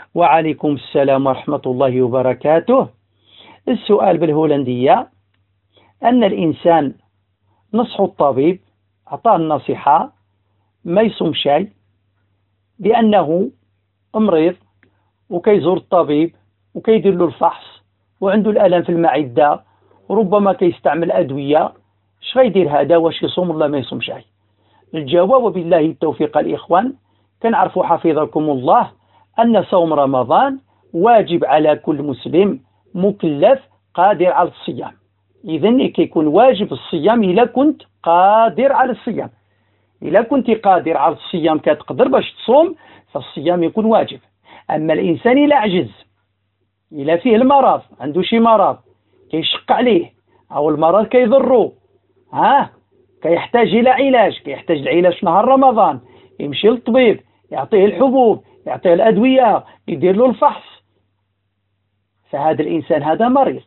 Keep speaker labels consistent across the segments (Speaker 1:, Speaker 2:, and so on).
Speaker 1: وعليكم السلام ورحمة الله وبركاته. السؤال بالهولندية: أن الإنسان نصح الطبيب، أعطاه النصيحة ما يصوم شيء لأنه مريض، وكيزور الطبيب وكيدير له الفحص وعنده الألم في المعدة وربما كيستعمل أدوية. اش غيدير هذا؟ واش يصوم ولا ما يصوم شيء؟ الجواب وبالله التوفيق الإخوان. كنعرفوا حفظكم الله أن صوم رمضان واجب على كل مسلم مكلف قادر على الصيام. إذن كيكون واجب الصيام إلا كنت قادر على الصيام. إلا كنت قادر على الصيام كتقدر باش تصوم، فالصيام يكون واجب. أما الإنسان إلا عجز، إلا فيه المرض، عنده شي مرض كيشق عليه أو المرض كيضره، كيحتاج إلى علاج، كيحتاج العلاج في نهار رمضان، يمشي للطبيب يعطيه الحبوب، يعطيه الأدوية، يدير له الفحص، فهذا الإنسان هذا مريض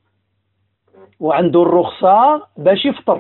Speaker 1: وعنده الرخصة باش يفطر.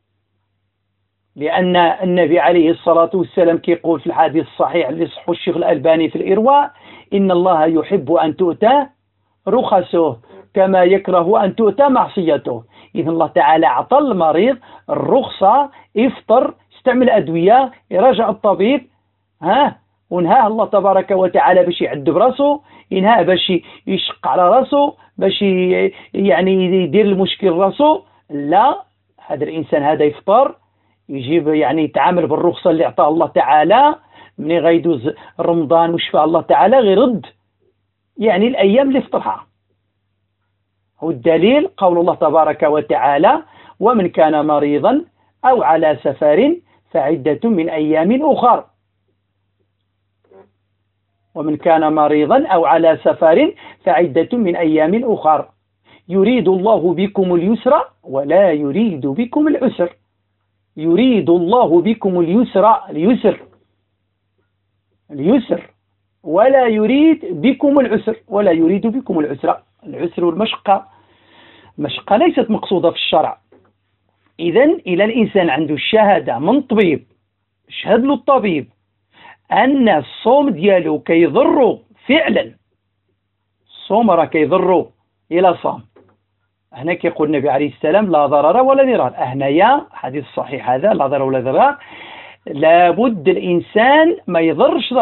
Speaker 1: لأن النبي عليه الصلاة والسلام كيقول في الحديث الصحيح اللي صحه الشيخ الألباني في الإرواء: إن الله يحب أن تؤتى رخصه كما يكره أن تؤتى معصيته. إذن الله تعالى أعطى المريض الرخصة، يفطر، يستعمل أدوية، يراجع الطبيب، ونهاه الله تبارك وتعالى باش يعذب راسه، ينهاه باش يشق على راسه، باش يعني يدير المشكل راسه. لا، هذا الإنسان هذا يفطر، يجيب يعني يتعامل بالرخصة اللي أعطاه الله تعالى. من غيدوز رمضان وشفى الله تعالى غيرد يعني الأيام اللي فطرها. والدليل قول الله تبارك وتعالى: ومن كان مريضا أو على سفر فعدة من أيام أخر. ومن كان مريضا أو على سفر فعدة من أيام أخر يريد الله بكم اليسر ولا يريد بكم العسر. يريد الله بكم اليسر ولا يريد بكم العسر، ولا يريد بكم العسر. العسر والمشقة، المشقة ليست مقصودة في الشرع. إذن إلى الإنسان عنده الشهادة من طبيب، شهد له الطبيب أن الصوم ديالو كيضره فعلا، الصوم راه كيضره إلى صام، هنا كيقول النبي عليه السلام: لا ضرر ولا ضرار. هنايا حديث صحيح هذا، لا ضرر ولا ضرار. لابد الإنسان ما يضرش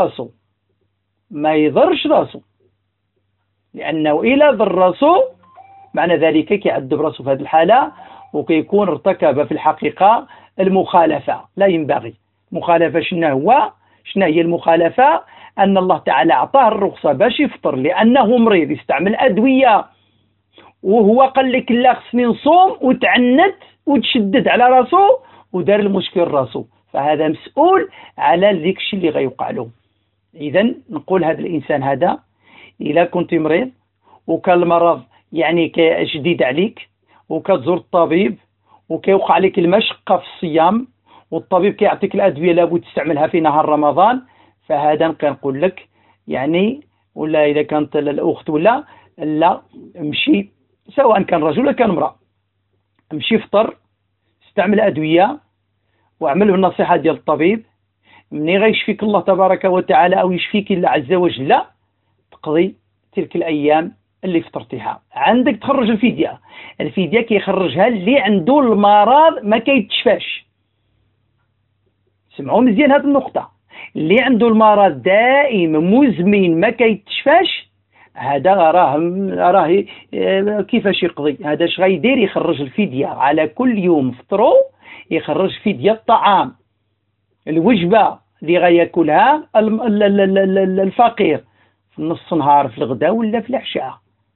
Speaker 1: راسه، لأنه إلى ضر راسه معنى ذلك كيعذب راسه في هذه الحالة، وكيكون ارتكب في الحقيقة المخالفة. لا ينبغي مخالفة. شنو هي المخالفة؟ أن الله تعالى أعطاه الرخصة باش يفطر لأنه مريض، يستعمل أدوية، وهو قال لك لا خصني نصوم، وتعنت وتشدد على راسه ودار المشكل راسه، فهذا مسؤول على ذيك الشيء اللي غيوقع له. إذن نقول هذا الإنسان هذا إذا كنت مريض وكان المرض يعني شديد عليك وكتزور الطبيب وكيوقع لك المشقة في الصيام والطبيب كيعطيك الأدوية لابد تستعملها في نهار رمضان، فهذا كنقول لك يعني، ولا إذا كانت الأخت ولا لا، امشي، سواء كان رجل ولا كان امرأة، امشي فطر، استعمل أدوية، واعمل بالنصيحة ديال الطبيب. مني غيشفيك الله تبارك وتعالى أو يشفيك الله عز وجل، تقضي تلك الأيام اللي فطرتها. عندك تخرج الفدية كيخرجها اللي عنده المرض ما كيتشفاش. سمعوا مزيان هذه النقطة، اللي عنده المرض دائم مزمن ما كيتشفاش، هذا راه كيفاش يقضي؟ هذا اش غيدير؟ يخرج الفدية على كل يوم فطروا، يخرج فدية الطعام، الوجبة اللي غياكلها الفقير في نص نهار في الغداء ولا في العشاء،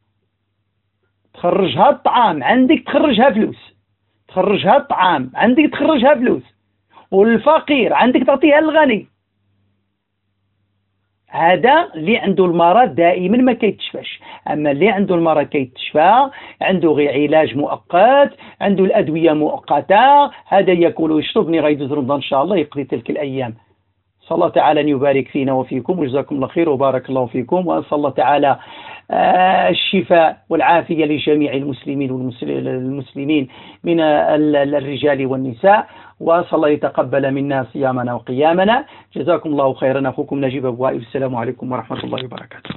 Speaker 1: تخرجها الطعام، عندك تخرجها فلوس، تخرجها الطعام، عندك تخرجها فلوس، والفقير عندك تعطيها الغني. هذا اللي عنده المرض دائما ما كيتشفاش. اما اللي عنده المرض كيتشفى، عنده غير علاج مؤقت، عنده الادويه مؤقته، هذا ياكل ويشرب، ملي غيدوز رمضان ان شاء الله يقضي تلك الايام. صلى الله تعالى أن يبارك فينا وفيكم، وجزاكم الله خير وبارك الله فيكم، وأسأل الله تعالى الشفاء والعافية لجميع المسلمين والمسلمين من الرجال والنساء، وأسأل الله يتقبل منا صيامنا وقيامنا. جزاكم الله خيرا. أخوكم نجيب أبو وائل، السلام عليكم ورحمة الله وبركاته.